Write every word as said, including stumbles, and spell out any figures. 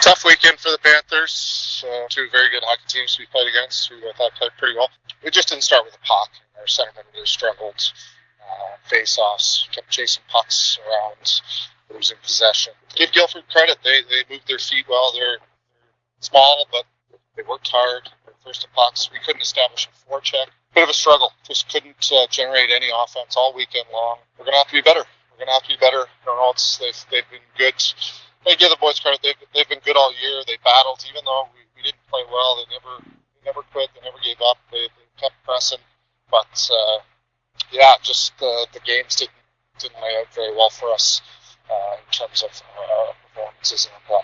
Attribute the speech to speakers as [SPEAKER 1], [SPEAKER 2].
[SPEAKER 1] tough weekend for the Panthers. Uh, two very good hockey teams we played against, who I thought played pretty well. We just didn't start with the puck. Our centermen really struggled. Uh, face-offs, kept chasing pucks around, losing possession. Give Guildford credit. They they moved their feet well. They're, they're small, but they worked hard. First to pucks. We couldn't establish a forecheck. Bit of a struggle. Just couldn't uh, generate any offense all weekend long. We're going to have to be better. We're going to have to be better. I don't know. It's, they've, they've been good. I give the boys credit. They've, they've been good all year. They battled. Even though we, we didn't play well, they never they never quit. They never gave up. They, they kept pressing. But, uh, yeah, just uh, the games didn't, didn't lay out very well for us uh, in terms of uh, performances and all that.